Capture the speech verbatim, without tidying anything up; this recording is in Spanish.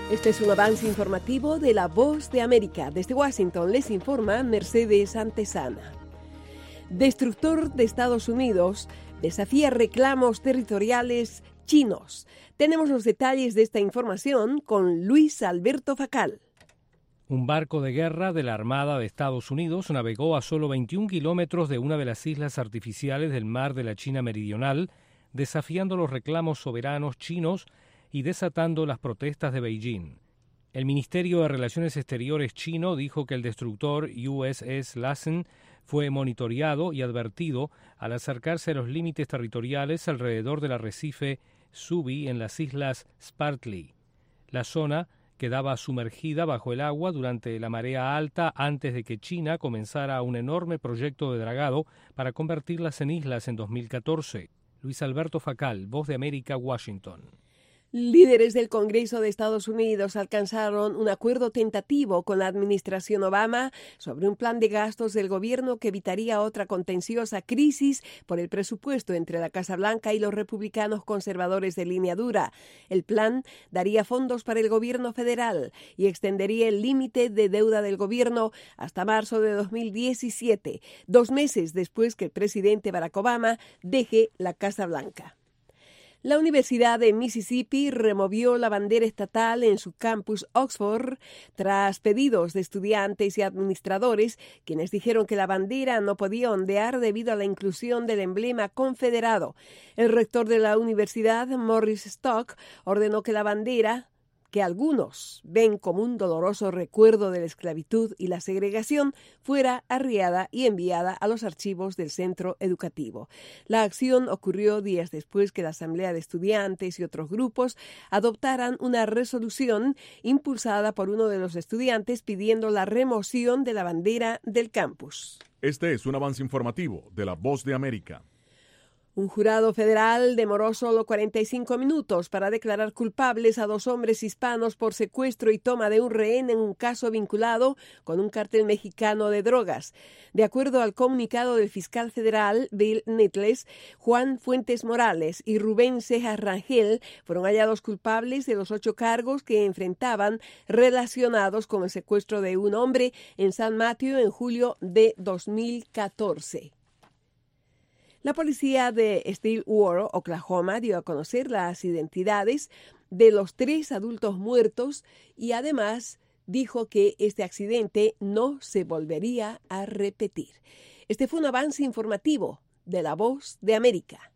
Este es un avance informativo de La Voz de América. Desde Washington les informa Mercedes Antesana. Destructor de Estados Unidos desafía reclamos territoriales chinos. Tenemos los detalles de esta información con Luis Alberto Facal. Un barco de guerra de la Armada de Estados Unidos navegó a solo veintiún kilómetros de una de las islas artificiales del mar de la China Meridional, desafiando los reclamos soberanos chinos y desatando las protestas de Beijing. El Ministerio de Relaciones Exteriores chino dijo que el destructor U S S Lassen fue monitoreado y advertido al acercarse a los límites territoriales alrededor del arrecife Subi en las islas Spratly. La zona quedaba sumergida bajo el agua durante la marea alta antes de que China comenzara un enorme proyecto de dragado para convertirlas en islas en dos mil catorce. Luis Alberto Facal, Voz de América, Washington. Líderes del Congreso de Estados Unidos alcanzaron un acuerdo tentativo con la administración Obama sobre un plan de gastos del gobierno que evitaría otra contenciosa crisis por el presupuesto entre la Casa Blanca y los republicanos conservadores de línea dura. El plan daría fondos para el gobierno federal y extendería el límite de deuda del gobierno hasta marzo de dos mil diecisiete, dos meses después que el presidente Barack Obama deje la Casa Blanca. La Universidad de Mississippi removió la bandera estatal en su campus Oxford tras pedidos de estudiantes y administradores, quienes dijeron que la bandera no podía ondear debido a la inclusión del emblema confederado. El rector de la universidad, Morris Stock, ordenó que la bandera, que algunos ven como un doloroso recuerdo de la esclavitud y la segregación, fuera arriada y enviada a los archivos del centro educativo. La acción ocurrió días después que la Asamblea de Estudiantes y otros grupos adoptaran una resolución impulsada por uno de los estudiantes pidiendo la remoción de la bandera del campus. Este es un avance informativo de La Voz de América. Un jurado federal demoró solo cuarenta y cinco minutos para declarar culpables a dos hombres hispanos por secuestro y toma de un rehén en un caso vinculado con un cártel mexicano de drogas. De acuerdo al comunicado del fiscal federal Bill Needles, Juan Fuentes Morales y Rubén Cejas Rangel fueron hallados culpables de los ocho cargos que enfrentaban relacionados con el secuestro de un hombre en San Mateo en julio de dos mil catorce. La policía de Stillwater, Oklahoma, dio a conocer las identidades de los tres adultos muertos y además dijo que este accidente no se volvería a repetir. Este fue un avance informativo de La Voz de América.